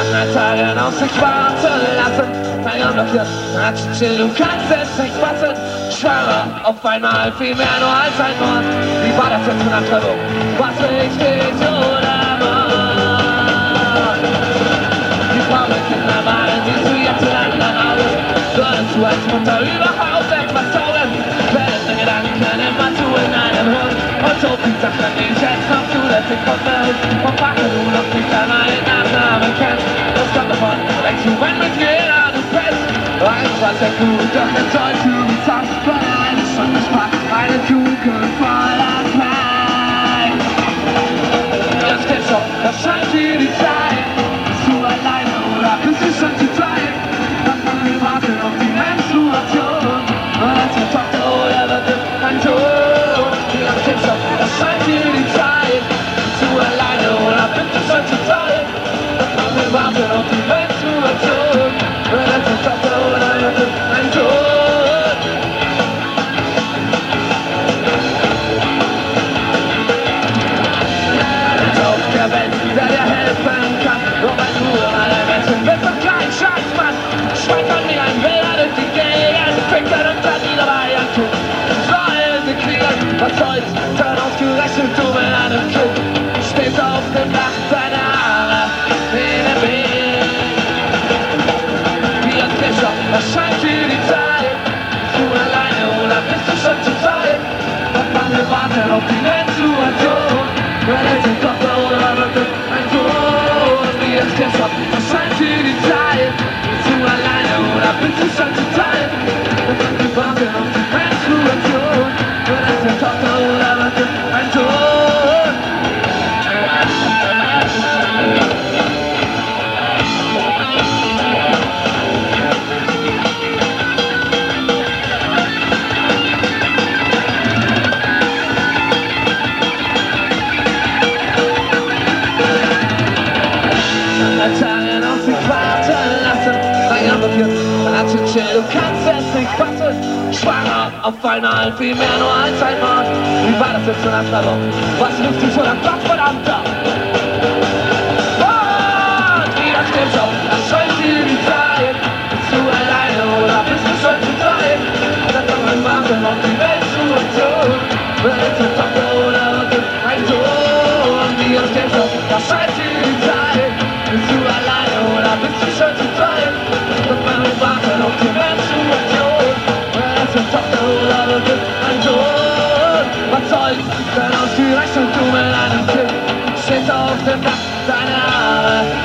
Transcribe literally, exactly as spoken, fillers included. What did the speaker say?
Tagen auf sich warten lassen. Mein Unblockiert hat chill, du kannst es nicht fassen. Schwanger, auf einmal viel mehr nur als ein Mord. Wie war das jetzt in der Trennung? Was richtig oder Mord? Die Frau mit Kindern waren, siehst du jetzt in anderen Augen. Würdest du als Mutter überhaupt etwas taugen? Werden die Gedanken immer zu in einem Hund. Und so viel Sachen, die ich jetzt noch zulässig verfällt. Und frage du noch nicht einmal den Nachnamen kennst. Das kommt davon, denkst du, wenn mit jeder du fest. Eins war sehr gut, doch jetzt sollst du mich sonst bei eine Stunde Spaß. Eine Jugend voller Zeit. Das geht schon, das scheint dir die Zeit. Bist du alleine oder bist du schon zu zweit? Dann kann wir warten auf die Menstruation. Und als eine Tochter oder wird es ein Tod. Das geht schon, das scheint dir die Zeit. Bist du alleine oder bist du schon zu zweit? Dann kann wir warten auf die Menstruation. Und als eine Tochter oder wird es ein Tod. Der dir helfen kann, nur weil du alle Menschen bist und keinen Scheiß machst. Schweigt an mir ein Bilder durch die Gegend, fickt dann unter die dabei ein Kind. Soll sie kriegen, was soll's, dann ausgerechnet du mit einem Kind. Stehst auf dem Dach, deine Haare in der Wind. Wie ein Fischer, was scheint dir die Zeit? Bist du alleine oder bist du schon zu zweit? Was man wir warten auf die Menstruation. Wenn es ist Tochter oder wird es ein Tod? Wie es gestern, was scheint dir die Zeit? Bist du alleine oder bist du schon zu zweit? Und wir warten auf die Menstruation. Wenn es ist Tochter oder wird es ein Tod? Tagen auf sich warten lassen. Mein Unblockiert hat chill, du kannst es nicht fassen. Schwanger, auf einmal viel mehr nur als ein Mord. Wie war das jetzt in der Trennung? Was ruft dich so nach Gott, verdammter? Und wie das geht schon, das scheint dir die Zeit. Bist du alleine oder bist du schon zu zweit? Dann kann man warten auf die Menstruation. Wird es eine Tochter oder wird es ein Tod? Wie das geht schon, das scheint dir die Zeit. Bist du alleine oder bist du schon zu zweit? Doch wenn wir warten auf die Menstruation. Wenn es eine Tochter oder wird es ein Tod? Was soll's, denn ausgerechnet du mit einem Kind stehst auf dem Dach, deine Haare